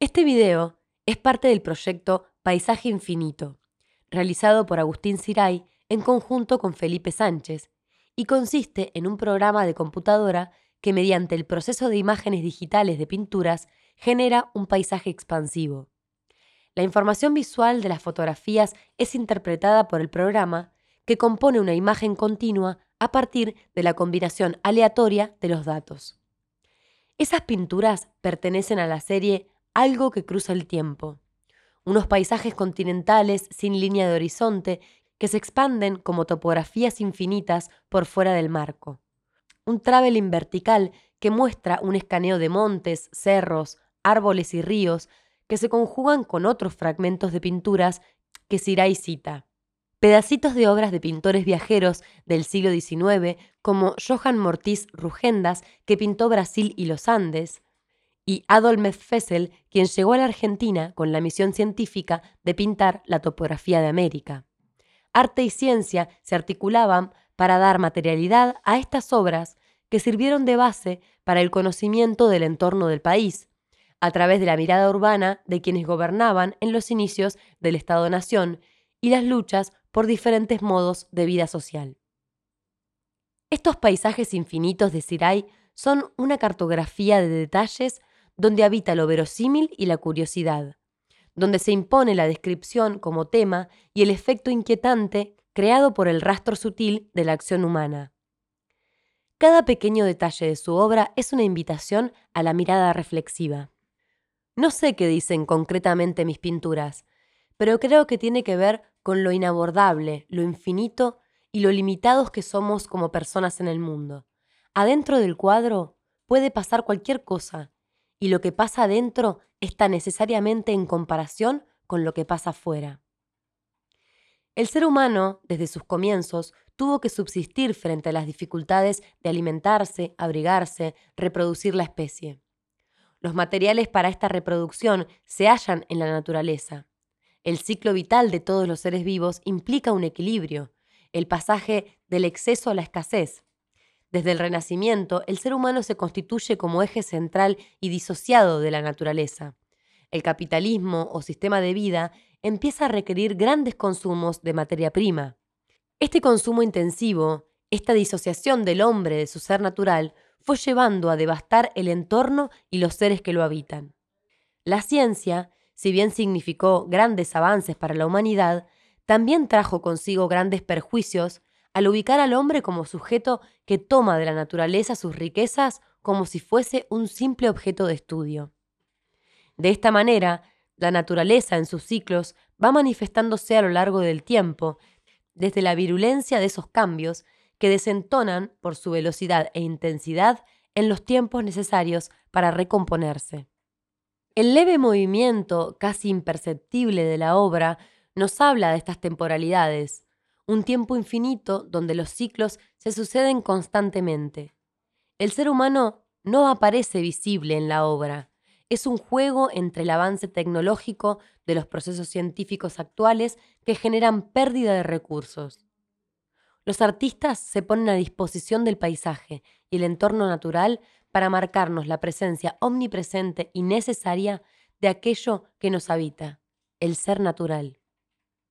Este video es parte del proyecto Paisaje Infinito, realizado por Agustín Siray en conjunto con Felipe Sánchez, y consiste en un programa de computadora que mediante el proceso de imágenes digitales de pinturas genera un paisaje expansivo. La información visual de las fotografías es interpretada por el programa, que compone una imagen continua a partir de la combinación aleatoria de los datos. Esas pinturas pertenecen a la serie Algo que cruza el tiempo, unos paisajes continentales sin línea de horizonte que se expanden como topografías infinitas por fuera del marco. Un traveling vertical que muestra un escaneo de montes, cerros, árboles y ríos que se conjugan con otros fragmentos de pinturas que Siray cita. Pedacitos de obras de pintores viajeros del siglo XIX, como Johann Mortiz Rugendas, que pintó Brasil y los Andes, y Adolf Fessel, quien llegó a la Argentina con la misión científica de pintar la topografía de América. Arte y ciencia se articulaban para dar materialidad a estas obras que sirvieron de base para el conocimiento del entorno del país, a través de la mirada urbana de quienes gobernaban en los inicios del Estado-Nación y las luchas por diferentes modos de vida social. Estos paisajes infinitos de Siray son una cartografía de detalles donde habita lo verosímil y la curiosidad, donde se impone la descripción como tema y el efecto inquietante creado por el rastro sutil de la acción humana. Cada pequeño detalle de su obra es una invitación a la mirada reflexiva. No sé qué dicen concretamente mis pinturas, pero creo que tiene que ver con lo inabordable, lo infinito y lo limitados que somos como personas en el mundo. Adentro del cuadro puede pasar cualquier cosa, y lo que pasa adentro está necesariamente en comparación con lo que pasa afuera. El ser humano, desde sus comienzos, tuvo que subsistir frente a las dificultades de alimentarse, abrigarse, reproducir la especie. Los materiales para esta reproducción se hallan en la naturaleza. El ciclo vital de todos los seres vivos implica un equilibrio, el pasaje del exceso a la escasez. Desde el Renacimiento, el ser humano se constituye como eje central y disociado de la naturaleza. El capitalismo o sistema de vida empieza a requerir grandes consumos de materia prima. Este consumo intensivo, esta disociación del hombre de su ser natural, fue llevando a devastar el entorno y los seres que lo habitan. La ciencia, si bien significó grandes avances para la humanidad, también trajo consigo grandes perjuicios al ubicar al hombre como sujeto que toma de la naturaleza sus riquezas como si fuese un simple objeto de estudio. De esta manera, la naturaleza en sus ciclos va manifestándose a lo largo del tiempo, desde la virulencia de esos cambios que desentonan por su velocidad e intensidad en los tiempos necesarios para recomponerse. El leve movimiento, casi imperceptible de la obra, nos habla de estas temporalidades, un tiempo infinito donde los ciclos se suceden constantemente. El ser humano no aparece visible en la obra. Es un juego entre el avance tecnológico de los procesos científicos actuales que generan pérdida de recursos. Los artistas se ponen a disposición del paisaje y el entorno natural para marcarnos la presencia omnipresente y necesaria de aquello que nos habita, el ser natural.